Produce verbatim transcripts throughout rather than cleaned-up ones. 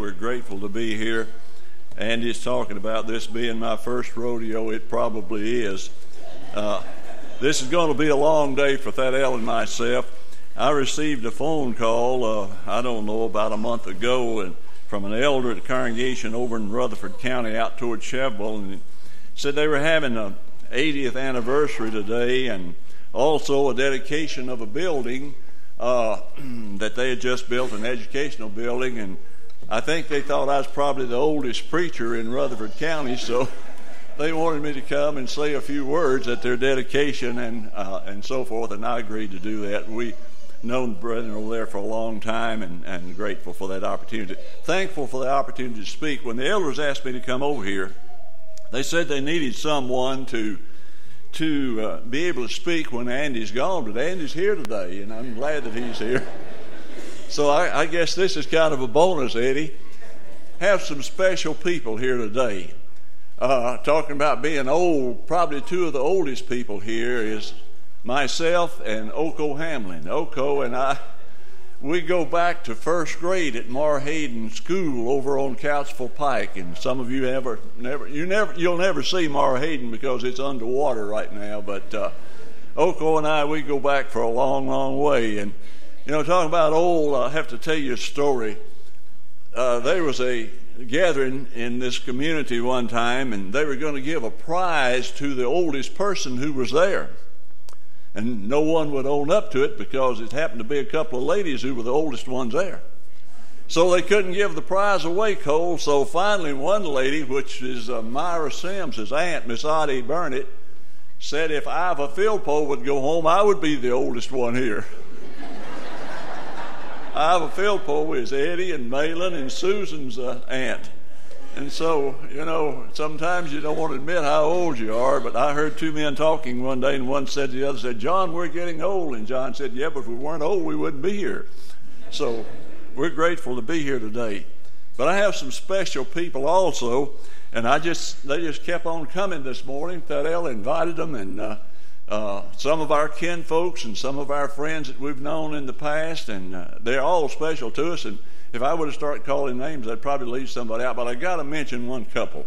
We're grateful to be here. Andy's talking about this being my first rodeo. It probably is. Uh, this is going to be a long day for Thaddeus and myself. I received a phone call, uh, I don't know, about a month ago and from an elder at the congregation over in Rutherford County out towards Chevrolet, and said they were having a eightieth anniversary today and also a dedication of a building uh, that they had just built, an educational building, and I think they thought I was probably the oldest preacher in Rutherford County, so they wanted me to come and say a few words at their dedication and uh, and so forth, and I agreed to do that. We known the brethren over there for a long time and, and grateful for that opportunity. Thankful for the opportunity to speak. When the elders asked me to come over here, they said they needed someone to to uh, be able to speak when Andy's gone, but Andy's here today, and I'm glad that he's here. So I, I guess this is kind of a bonus, Eddie. Have some special people here today. Uh, talking about being old, probably two of the oldest people here is myself and Oko Hamlin. Oko and I, we go back to first grade at Mar Hayden School over on Couchville Pike, and some of you ever, never, you never, you'll never see Mar Hayden because it's underwater right now. But uh, Oko and I, we go back for a long, long way. And you know, talking about old, I have to tell you a story. Uh, there was a gathering in this community one time, and they were going to give a prize to the oldest person who was there. And no one would own up to it because it happened to be a couple of ladies who were the oldest ones there. So they couldn't give the prize away, Cole. So finally one lady, which is uh, Myra Sims, his aunt, Miss Audie Burnett, said if Iva Philpo would go home, I would be the oldest one here. Iva Philpo is Eddie and Malin and Susan's uh, aunt. And so, you know, sometimes you don't want to admit how old you are, but I heard two men talking one day, and one said to the other, said, John, we're getting old. And John said, yeah, but if we weren't old, we wouldn't be here. So we're grateful to be here today. But I have some special people also, and I just they just kept on coming this morning. Thaddeus invited them, and uh, uh, some of our kin folks and some of our friends that we've known in the past, and uh, they're all special to us. And if I were to start calling names, I'd probably leave somebody out, but I got to mention one couple.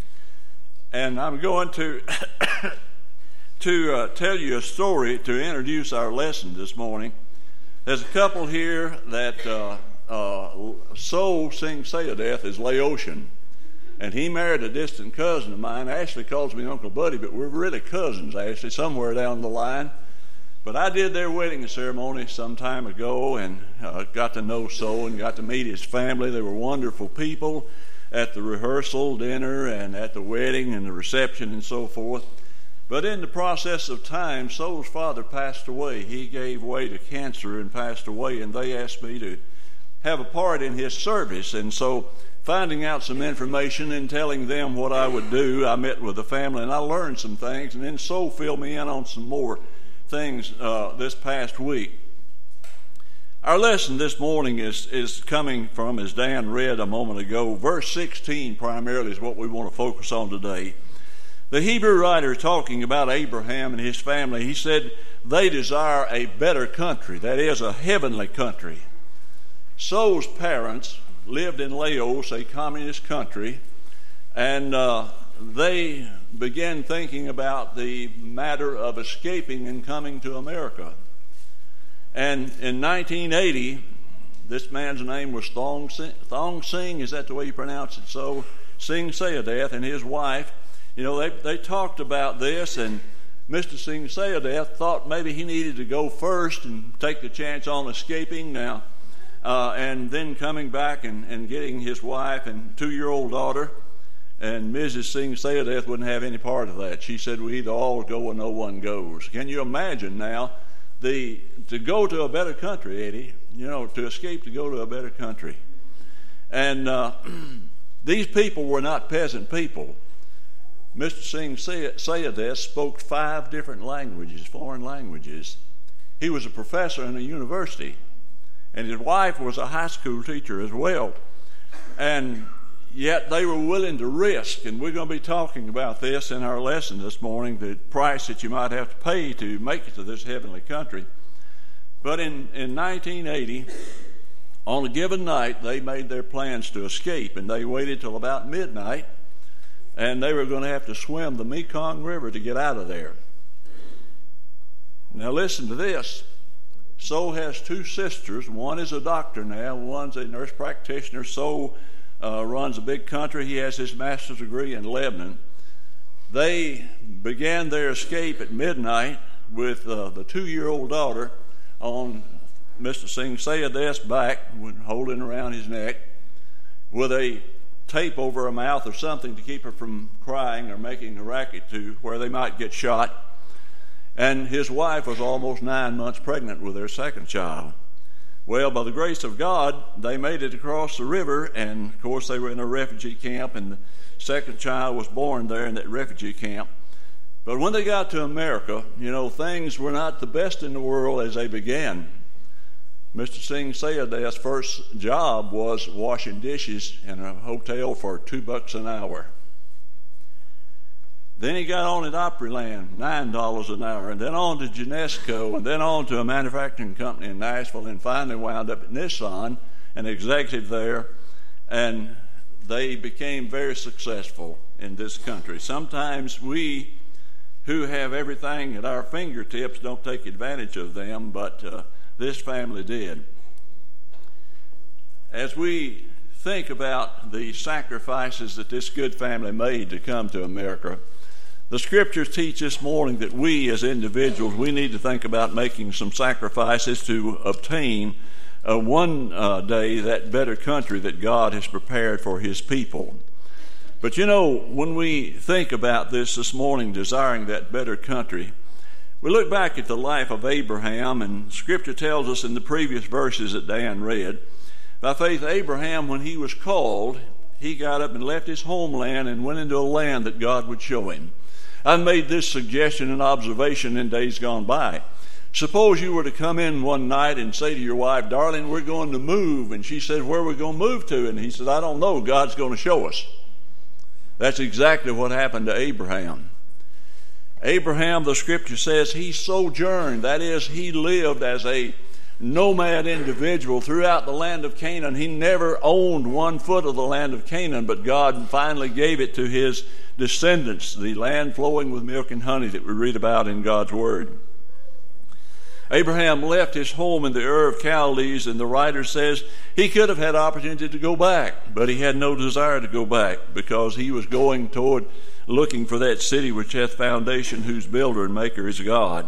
And I'm going to to uh, tell you a story to introduce our lesson this morning. There's a couple here that uh, uh, so sing Sayadath is Laotian, and he married a distant cousin of mine. Ashley calls me Uncle Buddy, but we're really cousins, Ashley, somewhere down the line. But I did their wedding ceremony some time ago and uh, got to know So and got to meet his family. They were wonderful people at the rehearsal, dinner, and at the wedding and the reception and so forth. But in the process of time, So's father passed away. He gave way to cancer and passed away, and they asked me to have a part in his service. And so finding out some information and telling them what I would do, I met with the family and I learned some things, and then So filled me in on some more things uh, this past week. Our lesson this morning is is coming from, as Dan read a moment ago, verse sixteen primarily is what we want to focus on today. The Hebrew writer talking about Abraham and his family, he said they desire a better country, that is, a heavenly country. So's parents lived in Laos, a communist country, and uh, they began thinking about the matter of escaping and coming to America. And in nineteen eighty, this man's name was Thong Sing, Thong Sing, is that the way you pronounce it? So, Sing Sayadath and his wife, you know, they, they talked about this, and Mister Sing Sayadath thought maybe he needed to go first and take the chance on escaping now, uh, and then coming back and, and getting his wife and two-year-old daughter. And Missus Sing Sayadath wouldn't have any part of that. She said, we either all go or no one goes. Can you imagine now the to go to a better country, Eddie, you know, to escape to go to a better country. And uh, these people were not peasant people. Mister Sing Sayadath spoke five different languages, foreign languages. He was a professor in a university, and his wife was a high school teacher as well. And yet they were willing to risk, and we're going to be talking about this in our lesson this morning, the price that you might have to pay to make it to this heavenly country. But in, in nineteen eighty, On a given night, they made their plans to escape, and they waited till about midnight, and they were going to have to swim the Mekong River to get out of there. Now listen to this. So has two sisters. One is a doctor now. One's a nurse practitioner. So uh, runs a big country. He has his master's degree in Lebanon. They began their escape at midnight with uh, the two-year-old daughter on Mister Singh Sayad's back, holding around his neck, with a tape over her mouth or something to keep her from crying or making a racket to where they might get shot. And his wife was almost nine months pregnant with their second child. Well, by the grace of God, they made it across the river, and of course they were in a refugee camp, and the second child was born there in that refugee camp. But when they got to America, you know, things were not the best in the world as they began. Mister Singh Sayad's first job was washing dishes in a hotel for two bucks an hour. Then he got on at Opryland, nine dollars an hour, and then on to Genesco, and then on to a manufacturing company in Nashville, and finally wound up at Nissan, an executive there, and they became very successful in this country. Sometimes we who have everything at our fingertips don't take advantage of them, but uh, this family did. As we think about the sacrifices that this good family made to come to America, the scriptures teach this morning that we as individuals, we need to think about making some sacrifices to obtain uh, one uh, day that better country that God has prepared for his people. But you know, when we think about this this morning, desiring that better country, we look back at the life of Abraham, and scripture tells us in the previous verses that Dan read, by faith Abraham, when he was called, he got up and left his homeland and went into a land that God would show him. I've made this suggestion and observation in days gone by. Suppose you were to come in one night and say to your wife, darling, we're going to move. And she says, where are we going to move to? And he says, I don't know. God's going to show us. That's exactly what happened to Abraham. Abraham, the scripture says, he sojourned. That is, he lived as a nomad individual throughout the land of Canaan. He never owned one foot of the land of Canaan, but God finally gave it to his descendants, the land flowing with milk and honey that we read about in God's Word. Abraham left his home in the Ur of Chaldees, and the writer says he could have had opportunity to go back, but he had no desire to go back because he was going toward looking for that city which hath foundation, whose builder and maker is God.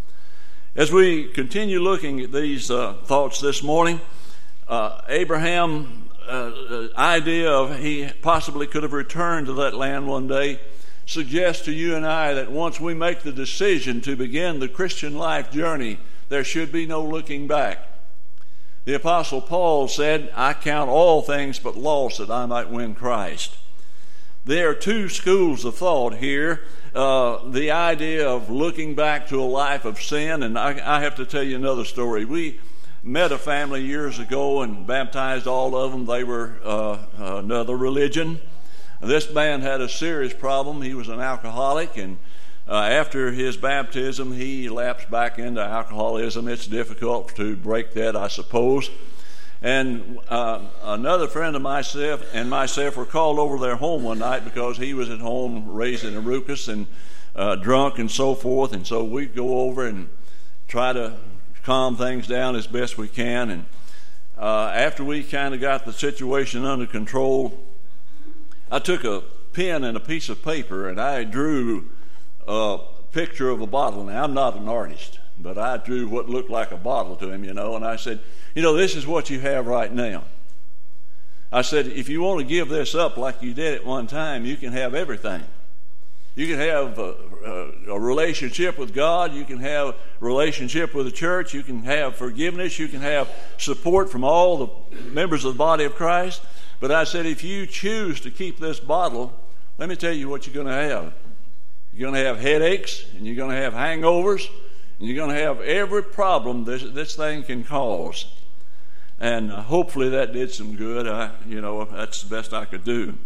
As we continue looking at these uh, thoughts this morning, uh, Abraham Uh, idea of he possibly could have returned to that land one day suggests to you and I that once we make the decision to begin the Christian life journey, there should be no looking back. The Apostle Paul said, I count all things but loss that I might win Christ. There are two schools of thought here. Uh, the idea of looking back to a life of sin, and I, I have to tell you another story. We met a family years ago and baptized all of them. They were uh, another religion. This man had a serious problem. He was an alcoholic, and uh, after his baptism, he lapsed back into alcoholism. It's difficult to break that, I suppose. And uh, another friend of myself and myself were called over their home one night because he was at home raising a ruckus and uh, drunk and so forth. And so we'd go over and try to calm things down as best we can. And uh, after we kind of got the situation under control, I took a pen and a piece of paper and I drew a picture of a bottle. Now, I'm not an artist, but I drew what looked like a bottle to him, you know, and I said, you know, this is what you have right now. I said, if you want to give this up like you did at one time, you can have everything. You can have a, a, a relationship with God. You can have a relationship with the church. You can have forgiveness. You can have support from all the members of the body of Christ. But I said, if you choose to keep this bottle, let me tell you what you're going to have. You're going to have headaches, and you're going to have hangovers, and you're going to have every problem this, this thing can cause. And uh, hopefully that did some good. I, you know, that's the best I could do.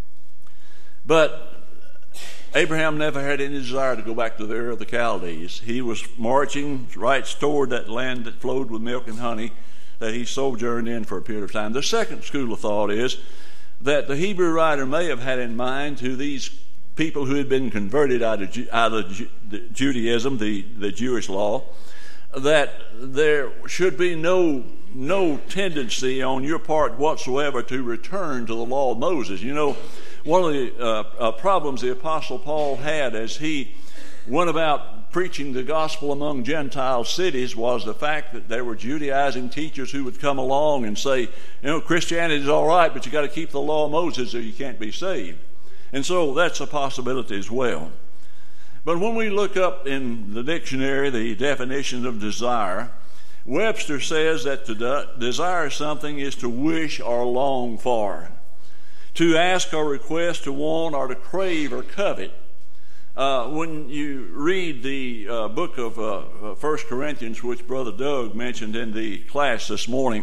But Abraham never had any desire to go back to the Ur of the Chaldees. He was marching right toward that land that flowed with milk and honey, that he sojourned in for a period of time. The second school of thought is that the Hebrew writer may have had in mind to these people who had been converted out of, out of Judaism, the, the Jewish law, that there should be no no tendency on your part whatsoever to return to the law of Moses. You know, one of the uh, uh, problems the Apostle Paul had as he went about preaching the gospel among Gentile cities was the fact that there were Judaizing teachers who would come along and say, you know, Christianity is all right, but you got to keep the law of Moses or you can't be saved. And so that's a possibility as well. But when we look up in the dictionary the definition of desire, Webster says that to de- desire something is to wish or long for, to ask or request, to want or to crave or covet. Uh, when you read the uh, book of uh, First Corinthians, which Brother Doug mentioned in the class this morning,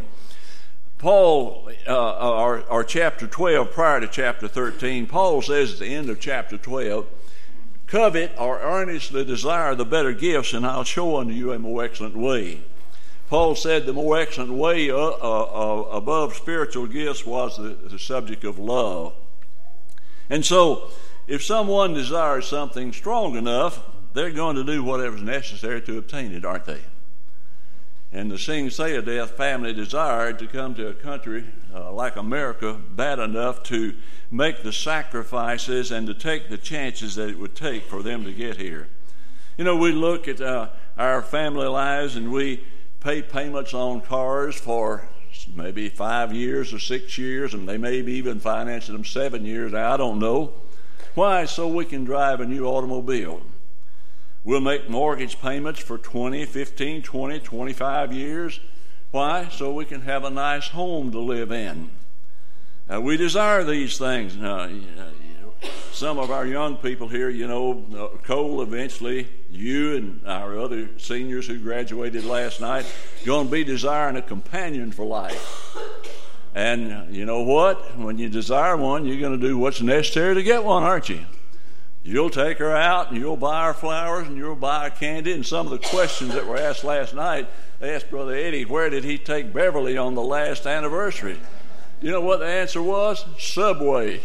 Paul, uh, or, or chapter twelve, prior to chapter thirteen, Paul says at the end of chapter twelve, covet or earnestly desire the better gifts, and I'll show unto you a more excellent way. Paul said the more excellent way uh, uh, uh, above spiritual gifts was the, the subject of love. And so, if someone desires something strong enough, they're going to do whatever's necessary to obtain it, aren't they? And the Sing Say Death family desired to come to a country uh, like America bad enough to make the sacrifices and to take the chances that it would take for them to get here. You know, we look at uh, our family lives and we pay payments on cars for maybe five years or six years, and they may be even financing them seven years. I don't know. Why? So we can drive a new automobile. We'll make mortgage payments for twenty, fifteen, twenty, twenty-five years. Why? So we can have a nice home to live in. Uh, we desire these things. Uh, some of our young people here, you know, uh, Cole, eventually, you and our other seniors who graduated last night, going to be desiring a companion for life. And uh, you know what? When you desire one, you're going to do what's necessary to get one, aren't you? You'll take her out, and you'll buy her flowers, and you'll buy her candy. And some of the questions that were asked last night, they asked Brother Eddie, where did he take Beverly on the last anniversary? You know what the answer was? Subway.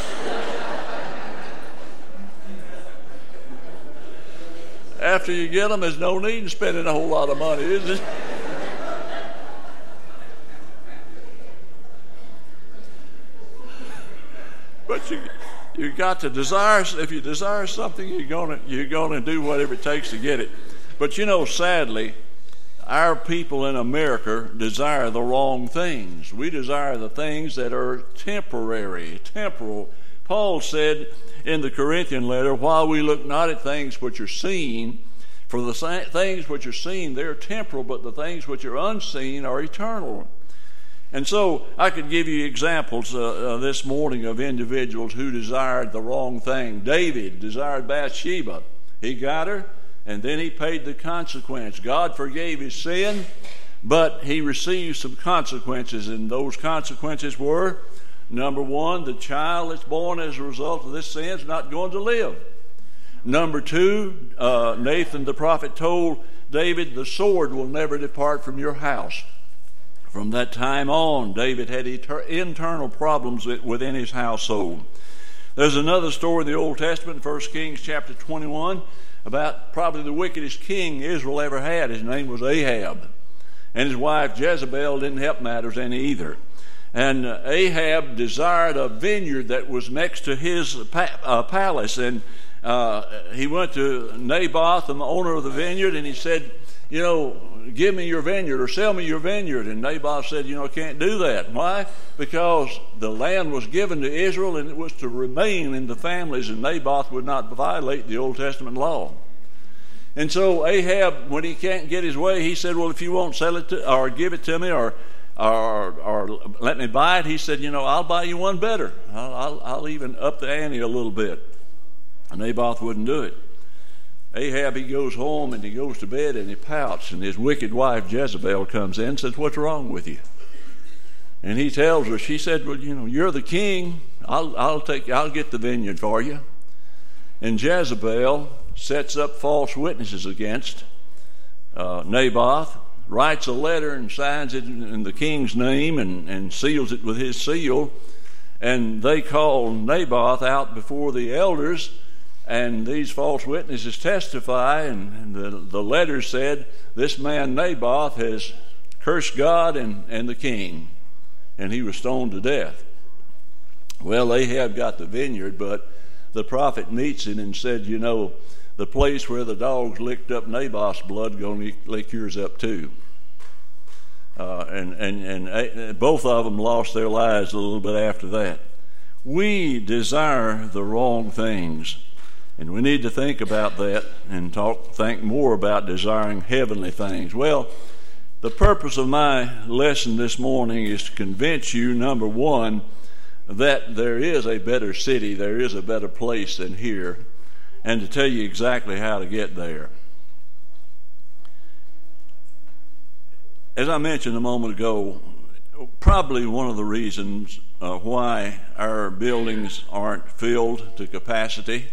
After you get them, there's no need in spending a whole lot of money, is it? But you you got to desire. If you desire something, you're gonna you're gonna do whatever it takes to get it. But you know, sadly, our people in America desire the wrong things. We desire the things that are temporary, temporal. Paul said in the Corinthian letter, while we look not at things which are seen, for the things which are seen, they're temporal, but the things which are unseen are eternal. And so I could give you examples uh, uh, this morning of individuals who desired the wrong thing. David desired Bathsheba. He got her, and then he paid the consequence. God forgave his sin, but he received some consequences, and those consequences were, number one, the child that's born as a result of this sin is not going to live. Number two, uh, Nathan the prophet told David, the sword will never depart from your house. From that time on, David had eter- internal problems within his household. There's another story in the Old Testament, First Kings chapter twenty-one, about probably the wickedest king Israel ever had. His name was Ahab. And his wife Jezebel didn't help matters any either. And uh, Ahab desired a vineyard that was next to his pa- uh, palace. And uh, he went to Naboth, the owner of the vineyard, and he said, you know, give me your vineyard or sell me your vineyard. And Naboth said, you know, I can't do that. Why? Because the land was given to Israel and it was to remain in the families, and Naboth would not violate the Old Testament law. And so Ahab, when he can't get his way, he said, well, if you won't sell it to, or give it to me or or, or let me buy it, he said, you know, I'll buy you one better. I'll, I'll, I'll even up the ante a little bit. And Naboth wouldn't do it. Ahab, he goes home and he goes to bed and he pouts, and his wicked wife Jezebel comes in and says, what's wrong with you? And he tells her, she said, well, you know, you're the king. I'll, I'll take, I'll get the vineyard for you. And Jezebel sets up false witnesses against uh, Naboth, writes a letter and signs it in the king's name and, and seals it with his seal. And they call Naboth out before the elders, and these false witnesses testify, and, and the, the letter said, this man Naboth has cursed God and, and the king, and he was stoned to death. Well, Ahab got the vineyard, but the prophet meets him and said, you know, the place where the dogs licked up Naboth's blood going to lick yours up too. Uh, and, and, and both of them lost their lives a little bit after that. We desire the wrong things, and we need to think about that and talk, think more about desiring heavenly things. Well, the purpose of my lesson this morning is to convince you, number one, that there is a better city, there is a better place than here, and to tell you exactly how to get there. As I mentioned a moment ago, probably one of the reasons uh, why our buildings aren't filled to capacity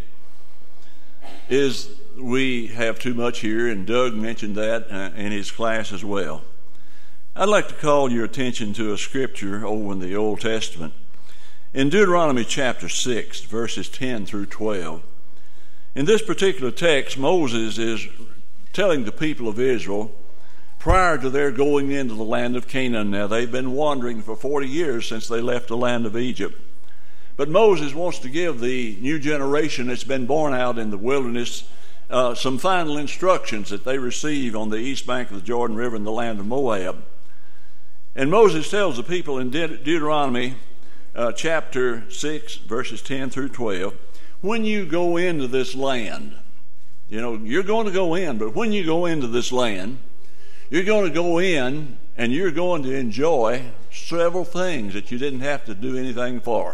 is we have too much here, and Doug mentioned that uh, in his class as well. I'd like to call your attention to a scripture over in the Old Testament. In Deuteronomy chapter six, verses ten through twelve, in this particular text, Moses is telling the people of Israel prior to their going into the land of Canaan. Now, they've been wandering for forty years since they left the land of Egypt. But Moses wants to give the new generation that's been born out in the wilderness uh, some final instructions that they receive on the east bank of the Jordan River in the land of Moab. And Moses tells the people in De- Deuteronomy uh, chapter six, verses ten through twelve, when you go into this land, you know, you're going to go in, but when you go into this land, you're going to go in and you're going to enjoy several things that you didn't have to do anything for.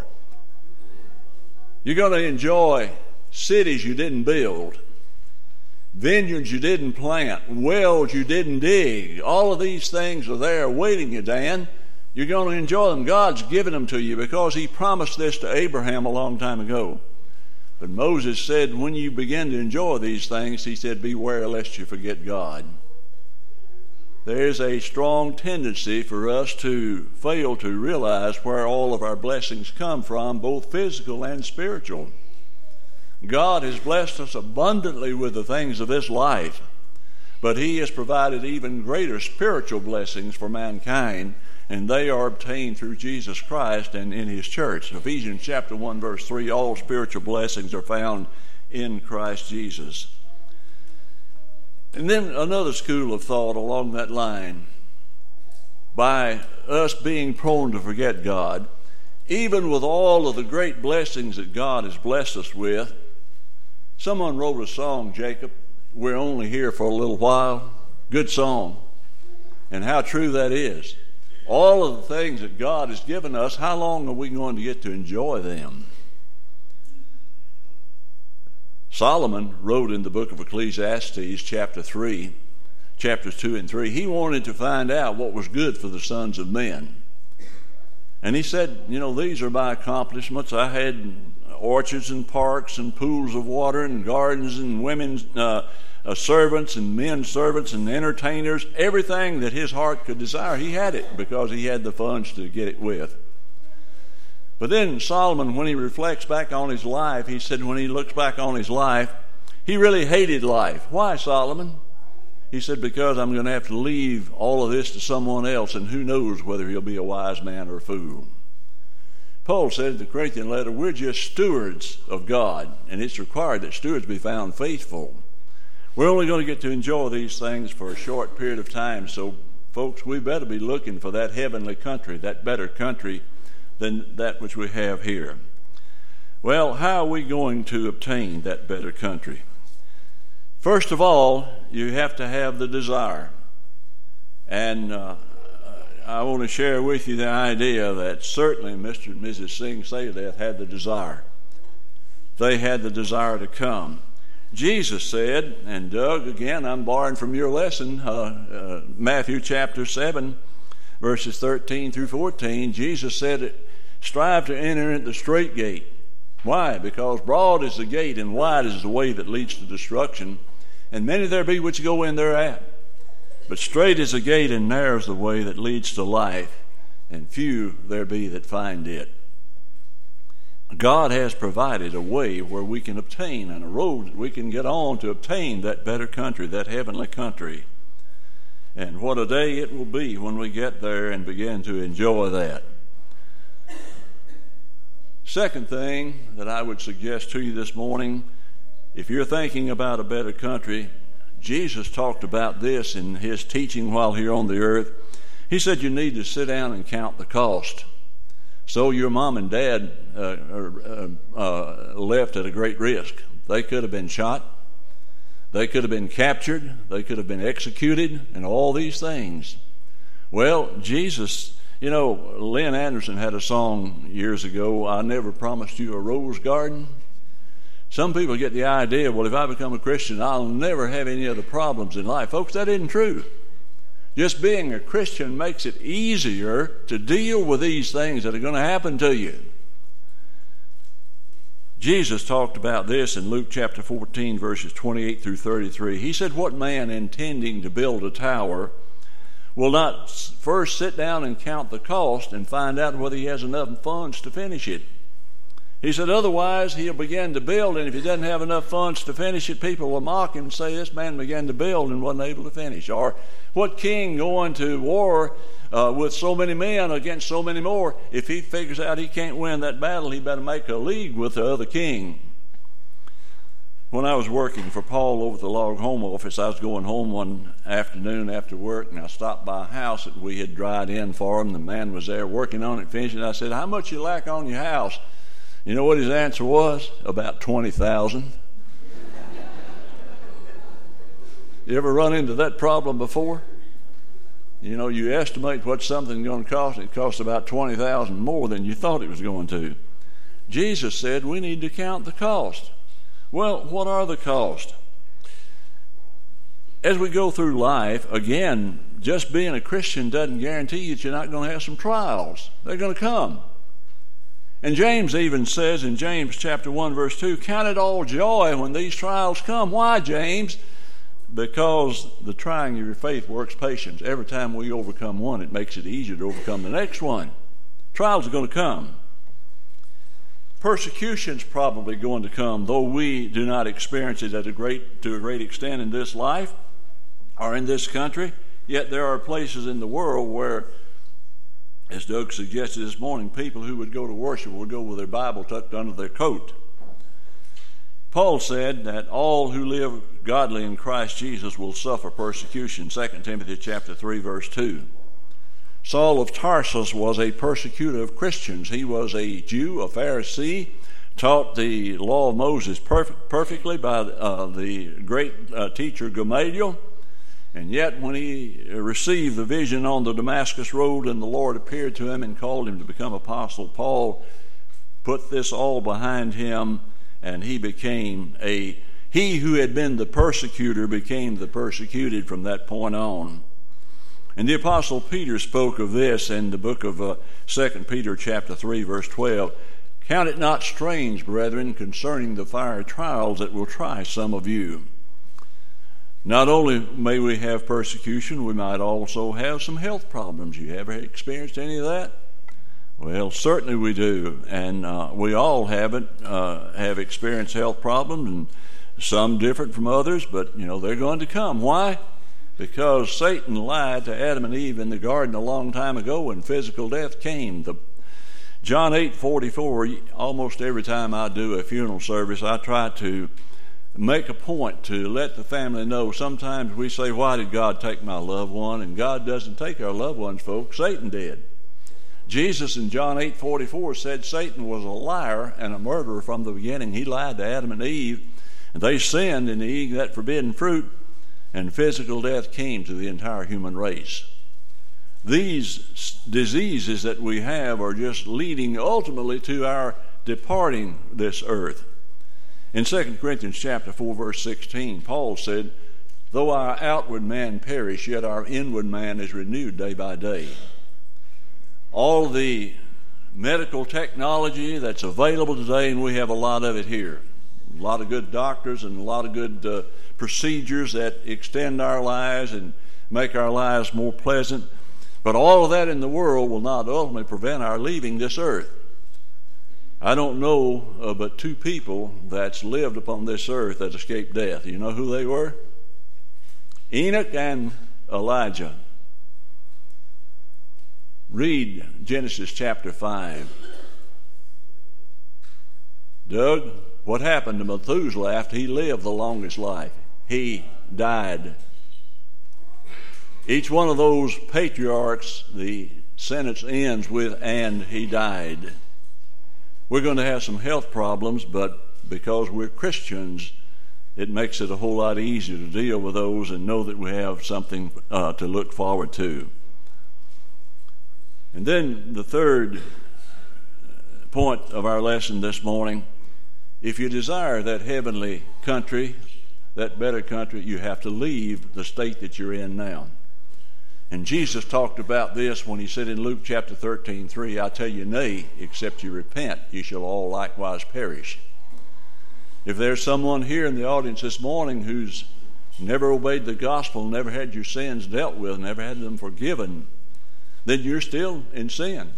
You're going to enjoy cities you didn't build, vineyards you didn't plant, wells you didn't dig. All of these things are there waiting you, Dan. You're going to enjoy them. God's given them to you because he promised this to Abraham a long time ago. But Moses said, when you begin to enjoy these things, he said, beware lest you forget God. There's a strong tendency for us to fail to realize where all of our blessings come from, both physical and spiritual. God has blessed us abundantly with the things of this life, but he has provided even greater spiritual blessings for mankind, and they are obtained through Jesus Christ and in his church. Ephesians chapter one, verse three, all spiritual blessings are found in Christ Jesus. And then another school of thought along that line. By us being prone to forget God, even with all of the great blessings that God has blessed us with, someone wrote a song, Jacob, we're only here for a little while. Good song. And how true that is. All of the things that God has given us, how long are we going to get to enjoy them? Solomon wrote in the book of Ecclesiastes, chapter three, chapters two and three, he wanted to find out what was good for the sons of men. And he said, you know, these are my accomplishments. I had orchards and parks and pools of water and gardens and women's uh, uh, servants and men servants and entertainers. Everything that his heart could desire, he had it because he had the funds to get it with. But then Solomon, when he reflects back on his life, he said when he looks back on his life, he really hated life. Why, Solomon? He said, because I'm going to have to leave all of this to someone else, and who knows whether he'll be a wise man or a fool. Paul said in the Corinthian letter, we're just stewards of God, and it's required that stewards be found faithful. We're only going to get to enjoy these things for a short period of time, so folks, we better be looking for that heavenly country, that better country than that which we have here. Well, how are we going to obtain that better country? First of all, you have to have the desire. And uh, I want to share with you the idea that certainly Mister and Missus Singh Sayadath had the desire. They had the desire to come. Jesus said, and Doug, again, I'm borrowing from your lesson, uh, uh, Matthew chapter seven, verses thirteen through fourteen, Jesus said, strive to enter into the straight gate. Why? Because broad is the gate and wide is the way that leads to destruction, and many there be which go in thereat. But straight is the gate and narrow is the way that leads to life, and few there be that find it. God has provided a way where we can obtain, and a road that we can get on to obtain that better country, that heavenly country. And what a day it will be when we get there and begin to enjoy that. Second thing that I would suggest to you this morning, if you're thinking about a better country, Jesus talked about this in his teaching while here on the earth. He said you need to sit down and count the cost. So your mom and dad uh, are uh, uh, left at a great risk. They could have been shot. They could have been captured. They could have been executed, and all these things. Well, Jesus, you know, Lynn Anderson had a song years ago, I Never Promised You a Rose Garden. Some people get the idea, well, if I become a Christian, I'll never have any other problems in life. Folks, that isn't true. Just being a Christian makes it easier to deal with these things that are going to happen to you. Jesus talked about this in Luke chapter fourteen, verses twenty-eight through thirty-three. He said, what man intending to build a tower will not first sit down and count the cost and find out whether he has enough funds to finish it? He said, otherwise he'll begin to build, and if he doesn't have enough funds to finish it, people will mock him and say, this man began to build and wasn't able to finish. Or, what king going to war uh, with so many men against so many more, if he figures out he can't win that battle, he better make a league with the other king. When I was working for Paul over at the log home office, I was going home one afternoon after work, and I stopped by a house that we had dried in for him. The man was there working on it, finishing. I said, how much you lack on your house? You know what his answer was? About twenty thousand. You ever run into that problem before? You know, you estimate what something's going to cost, it costs about twenty thousand more than you thought it was going to. Jesus said we need to count the cost. Well, what are the costs? As we go through life, again, just being a Christian doesn't guarantee that you're not going to have some trials. They're going to come. And James even says in James chapter one, verse two, count it all joy when these trials come. Why, James? Because the trying of your faith works patience. Every time we overcome one, it makes it easier to overcome the next one. Trials are going to come. Persecution's probably going to come, though we do not experience it at a great, to a great extent in this life or in this country. Yet there are places in the world where, as Doug suggested this morning, people who would go to worship would go with their Bible tucked under their coat. Paul said that all who live godly in Christ Jesus will suffer persecution, Second Timothy chapter three, verse two. Saul of Tarsus was a persecutor of Christians. He was a Jew, a Pharisee, taught the law of Moses perfect, perfectly by uh, the great uh, teacher Gamaliel. And yet when he received the vision on the Damascus road and the Lord appeared to him and called him to become apostle, Paul put this all behind him, and he became a, he who had been the persecutor became the persecuted from that point on. And the apostle Peter spoke of this in the book of uh, Second Peter chapter three, verse twelve. Count it not strange, brethren, concerning the fiery trials that will try some of you. Not only may we have persecution, we might also have some health problems. You ever experienced any of that? Well, certainly we do, and uh, we all haven't uh, have experienced health problems, and some different from others, but you know they're going to come. Why? Because Satan lied to Adam and Eve in the garden a long time ago, and physical death came. The John eight forty-four. Almost every time I do a funeral service, I try to make a point to let the family know. Sometimes we say, why did God take my loved one? And God doesn't take our loved ones, folks. Satan did. Jesus in John eight forty-four said Satan was a liar and a murderer from the beginning. He lied to Adam and Eve, and they sinned in eating that forbidden fruit, and physical death came to the entire human race. These diseases that we have are just leading ultimately to our departing this earth. In Second Corinthians chapter four, verse sixteen, Paul said, though our outward man perish, yet our inward man is renewed day by day. All the medical technology that's available today, and we have a lot of it here, a lot of good doctors and a lot of good uh, procedures that extend our lives and make our lives more pleasant. But all of that in the world will not ultimately prevent our leaving this earth. I don't know uh, but two people that's lived upon this earth that escaped death. You know who they were? Enoch and Elijah. Read Genesis chapter five. Doug, what happened to Methuselah after he lived the longest life? He died. Each one of those patriarchs, the sentence ends with, and he died. We're going to have some health problems, but because we're Christians, it makes it a whole lot easier to deal with those and know that we have something uh, to look forward to. And then the third point of our lesson this morning, if you desire that heavenly country, that better country, you have to leave the state that you're in now. And Jesus talked about this when he said in Luke chapter thirteen, three, I tell you, nay, except you repent, you shall all likewise perish. If there's someone here in the audience this morning who's never obeyed the gospel, never had your sins dealt with, never had them forgiven, then you're still in sin.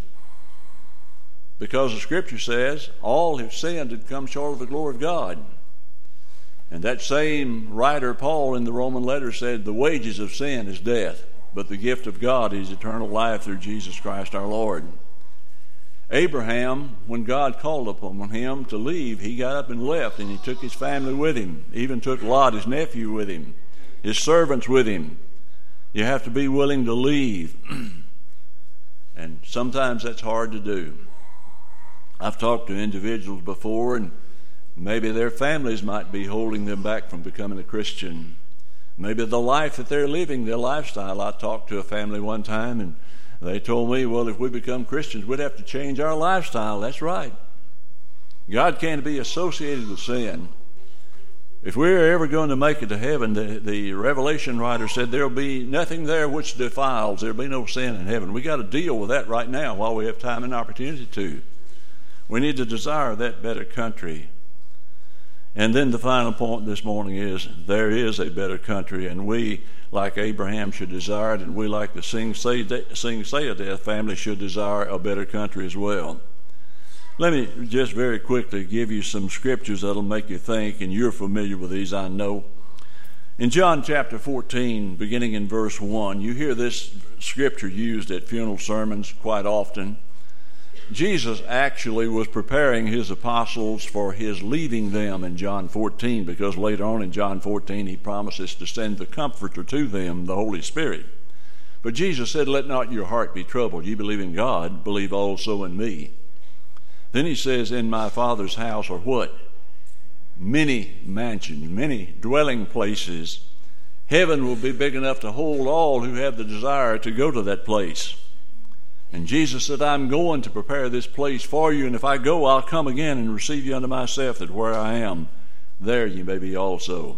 Because the scripture says, all have sinned and come short of the glory of God. And that same writer, Paul, in the Roman letter said, the wages of sin is death, but the gift of God is eternal life through Jesus Christ our Lord. Abraham, when God called upon him to leave, he got up and left, and he took his family with him, even took Lot, his nephew, with him, his servants with him. You have to be willing to leave. And sometimes that's hard to do. I've talked to individuals before, and maybe their families might be holding them back from becoming a Christian. Maybe the life that they're living, their lifestyle. I talked to a family one time, and they told me, well, if we become Christians, we'd have to change our lifestyle. That's right. God can't be associated with sin. If we're ever going to make it to heaven, the, the Revelation writer said there'll be nothing there which defiles. There'll be no sin in heaven. We got to deal with that right now while we have time and opportunity to. We need to desire that better country. And then the final point this morning is there is a better country, and we, like Abraham, should desire it, and we, like the Sing Sayadath family, should desire a better country as well. Let me just very quickly give you some scriptures that'll make you think, and you're familiar with these, I know. In John chapter fourteen, beginning in verse one, you hear this scripture used at funeral sermons quite often. Jesus actually was preparing his apostles for his leaving them in John fourteen, because later on in John fourteen he promises to send the Comforter to them, the Holy Spirit. But Jesus said, let not your heart be troubled. You believe in God, believe also in me. Then he says, in my Father's house are what? Many mansions, many dwelling places. Heaven will be big enough to hold all who have the desire to go to that place. And Jesus said, I'm going to prepare this place for you, and if I go, I'll come again and receive you unto myself, that where I am, there you may be also.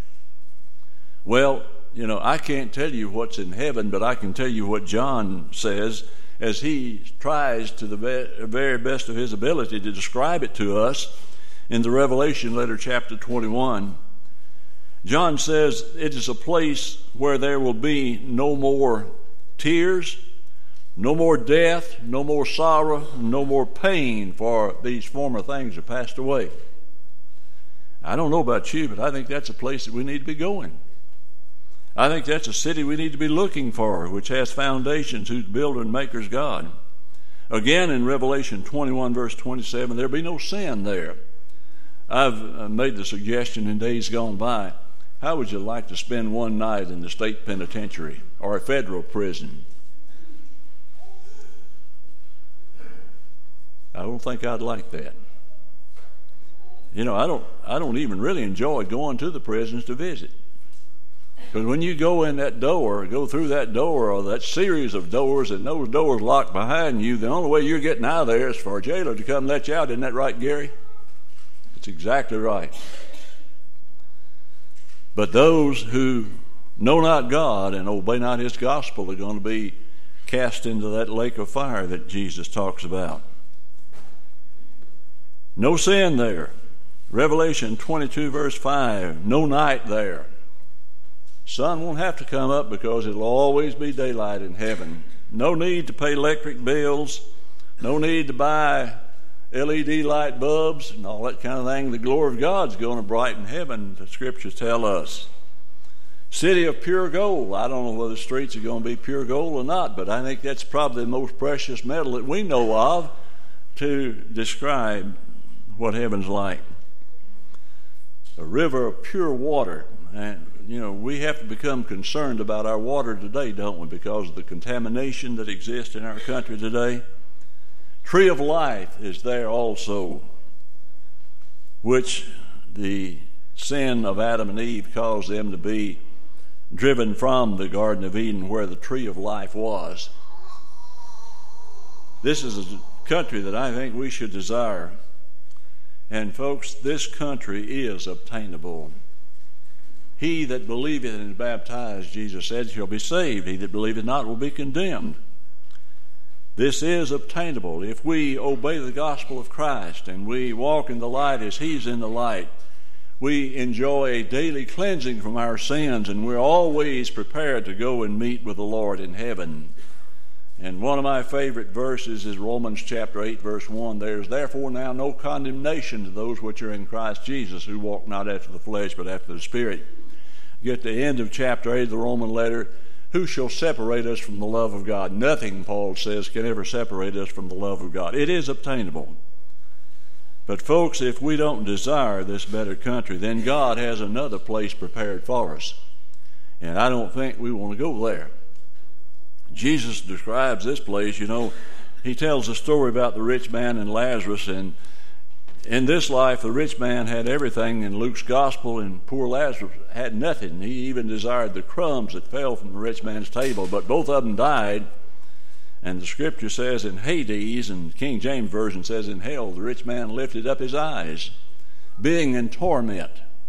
Well, you know, I can't tell you what's in heaven, but I can tell you what John says as he tries to the be- very best of his ability to describe it to us in the Revelation letter, chapter twenty-one. John says it is a place where there will be no more tears, no more death, no more sorrow, no more pain, for these former things are passed away. I don't know about you, but I think that's a place that we need to be going. I think that's a city we need to be looking for, which has foundations, whose builder and maker is God. Again, in Revelation twenty-one, verse twenty-seven, there'll be no sin there. I've made the suggestion in days gone by, how would you like to spend one night in the state penitentiary or a federal prison? I don't think I'd like that. You know, I don't I don't even really enjoy going to the prisons to visit. Because when you go in that door, go through that door, or that series of doors, and those doors locked behind you, the only way you're getting out of there is for a jailer to come let you out. Isn't that right, Gary? It's exactly right. But those who know not God and obey not his gospel are going to be cast into that lake of fire that Jesus talks about. No sin there. Revelation twenty-two, verse five, no night there. Sun won't have to come up because it'll always be daylight in heaven. No need to pay electric bills. No need to buy L E D light bulbs and all that kind of thing. The glory of God's going to brighten heaven, the scriptures tell us. City of pure gold. I don't know whether the streets are going to be pure gold or not, but I think that's probably the most precious metal that we know of to describe what heaven's like. A river of pure water. And, you know, we have to become concerned about our water today, don't we, because of the contamination that exists in our country today. Tree of life is there also, which the sin of Adam and Eve caused them to be driven from the Garden of Eden where the tree of life was. This is a country that I think we should desire. And folks, this country is obtainable. He that believeth and is baptized, Jesus said, shall be saved. He that believeth not will be condemned. This is obtainable. If we obey the gospel of Christ and we walk in the light as He's in the light, we enjoy a daily cleansing from our sins, and we're always prepared to go and meet with the Lord in heaven. And one of my favorite verses is Romans chapter eight, verse one. There is therefore now no condemnation to those which are in Christ Jesus, who walk not after the flesh, but after the Spirit. You get to the end of chapter eight of the Roman letter. Who shall separate us from the love of God? Nothing, Paul says, can ever separate us from the love of God. It is obtainable. But folks, if we don't desire this better country, then God has another place prepared for us. And I don't think we want to go there. Jesus describes this place, you know, He tells a story about the rich man and Lazarus, and in this life the rich man had everything in Luke's gospel, and poor Lazarus had nothing. He even desired the crumbs that fell from the rich man's table, but both of them died. And the scripture says in Hades, and King James Version says in hell, the rich man lifted up his eyes, being in torment.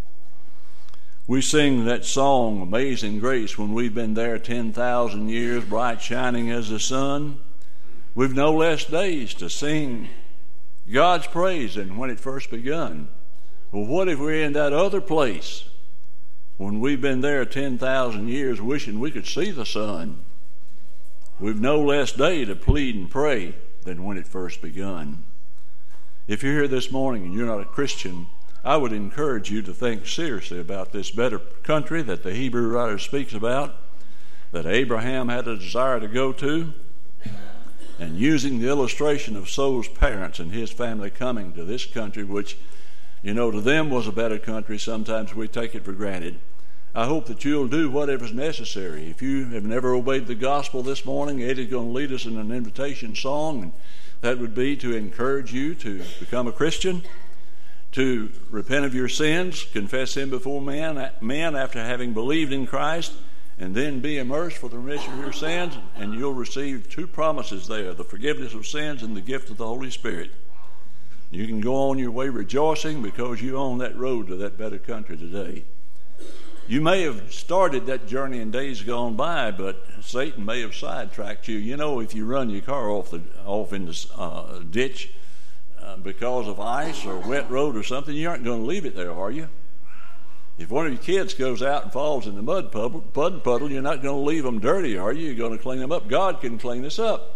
We sing that song, Amazing Grace, when we've been there ten thousand years, bright shining as the sun. We've no less days to sing God's praise than when it first begun. Well, what if we're in that other place when we've been there ten thousand years wishing we could see the sun? We've no less day to plead and pray than when it first begun. If you're here this morning and you're not a Christian, I would encourage you to think seriously about this better country that the Hebrew writer speaks about, that Abraham had a desire to go to, and using the illustration of So's parents and his family coming to this country, which, you know, to them was a better country. Sometimes we take it for granted. I hope that you'll do whatever's necessary. If you have never obeyed the gospel this morning, Eddie's going to lead us in an invitation song, and that would be to encourage you to become a Christian, to repent of your sins, confess them before men, men after having believed in Christ, and then be immersed for the remission of your sins, and you'll receive two promises there, the forgiveness of sins and the gift of the Holy Spirit. You can go on your way rejoicing because you're on that road to that better country today. You may have started that journey in days gone by, but Satan may have sidetracked you. You know, if you run your car off the off in the uh, ditch uh, because of ice or wet road or something, you aren't going to leave it there, are you? If one of your kids goes out and falls in the mud puddle, mud puddle, you're not going to leave them dirty, are you? You're going to clean them up. God can clean us up.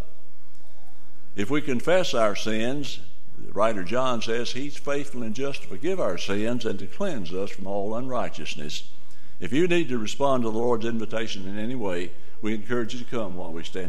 If we confess our sins, the writer John says He's faithful and just to forgive our sins and to cleanse us from all unrighteousness. If you need to respond to the Lord's invitation in any way, we encourage you to come while we stand.